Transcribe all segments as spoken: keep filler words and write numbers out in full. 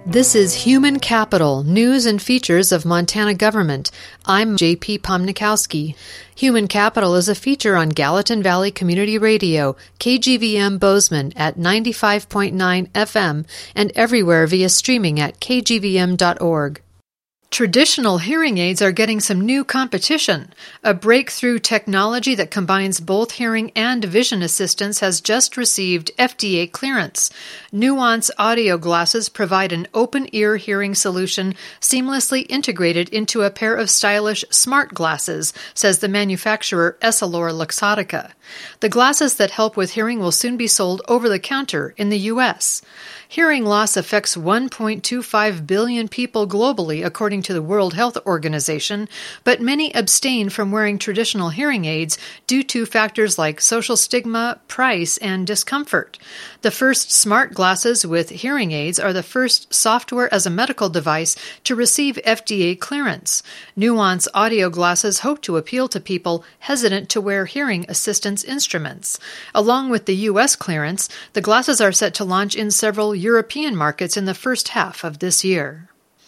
This is Human Capital, News and Features of Montana Government. I'm J P Pomnikowski. Human Capital is a feature on Gallatin Valley Community Radio, K G V M Bozeman at ninety-five point nine F M and everywhere via streaming at k g v m dot org. Traditional hearing aids are getting some new competition. A breakthrough technology that combines both hearing and vision assistance has just received F D A clearance. Nuance audio glasses provide an open-ear hearing solution seamlessly integrated into a pair of stylish smart glasses, says the manufacturer Essilor-Luxottica. The glasses that help with hearing will soon be sold over the counter in the U S Hearing loss affects one point two five billion people globally, according to the World Health Organization, but many abstain from wearing traditional hearing aids due to factors like social stigma, price, and discomfort. The first smart glasses with hearing aids are the first software as a medical device to receive F D A clearance. Nuance audio glasses hope to appeal to people hesitant to wear hearing assistance instruments. Along with the U S clearance, the glasses are set to launch in several European markets in the first half of this year.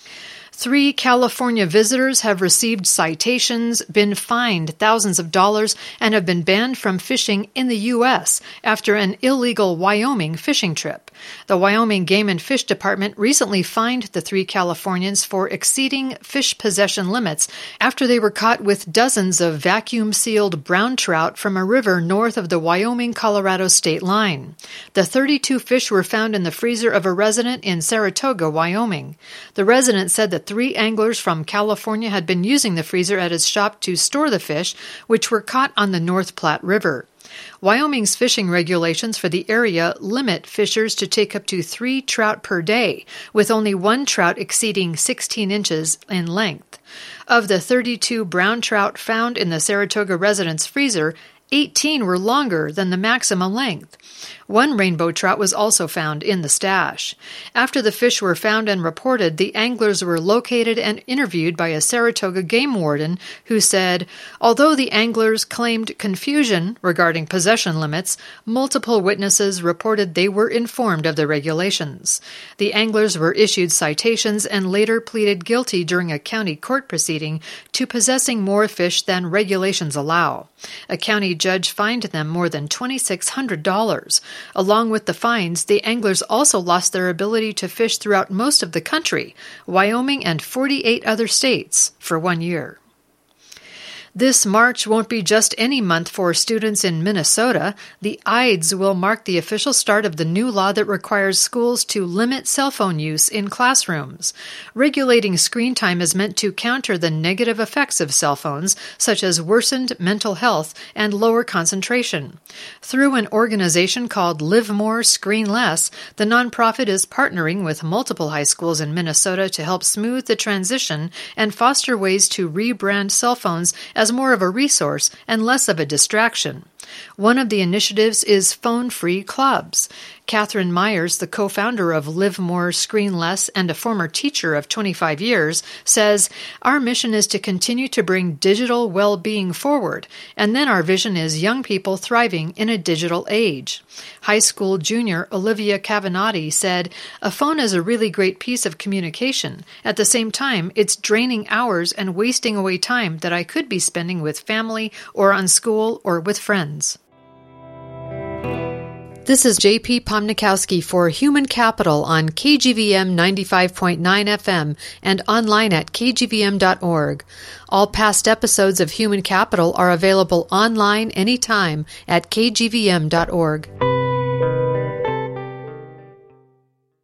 Three California visitors have received citations, been fined thousands of dollars, and have been banned from fishing in the U S after an illegal Wyoming fishing trip. The Wyoming Game and Fish Department recently fined the three Californians for exceeding fish possession limits after they were caught with dozens of vacuum-sealed brown trout from a river north of the Wyoming-Colorado state line. The thirty-two fish were found in the freezer of a resident in Saratoga, Wyoming. The resident said that three anglers from California had been using the freezer at his shop to store the fish, which were caught on the North Platte River. Wyoming's fishing regulations for the area limit fishers to take up to three trout per day, with only one trout exceeding sixteen inches in length. Of the thirty-two brown trout found in the Saratoga resident's freezer, eighteen were longer than the maximum length. One rainbow trout was also found in the stash. After the fish were found and reported, the anglers were located and interviewed by a Saratoga game warden who said, although the anglers claimed confusion regarding possession limits, multiple witnesses reported they were informed of the regulations. The anglers were issued citations and later pleaded guilty during a county court proceeding to possessing more fish than regulations allow. A county judge fined them more than two thousand six hundred dollars. Along with the fines, the anglers also lost their ability to fish throughout most of the country, Wyoming and forty-eight other states, for one year. This March won't be just any month for students in Minnesota. The Ides will mark the official start of the new law that requires schools to limit cell phone use in classrooms. Regulating screen time is meant to counter the negative effects of cell phones, such as worsened mental health and lower concentration. Through an organization called Live More, Screen Less, the nonprofit is partnering with multiple high schools in Minnesota to help smooth the transition and foster ways to rebrand cell phones as more of a resource and less of a distraction. One of the initiatives is phone-free clubs. Catherine Myers, the co-founder of Live More, Screen Less, and a former teacher of twenty-five years, says, our mission is to continue to bring digital well-being forward, and then our vision is young people thriving in a digital age. High school junior Olivia Cavanati said, a phone is a really great piece of communication. At the same time, it's draining hours and wasting away time that I could be spending with family or on school or with friends. This is J P Pomnikowski for Human Capital on K G V M ninety-five point nine F M and online at k g v m dot org. All past episodes of Human Capital are available online anytime at k g v m dot org.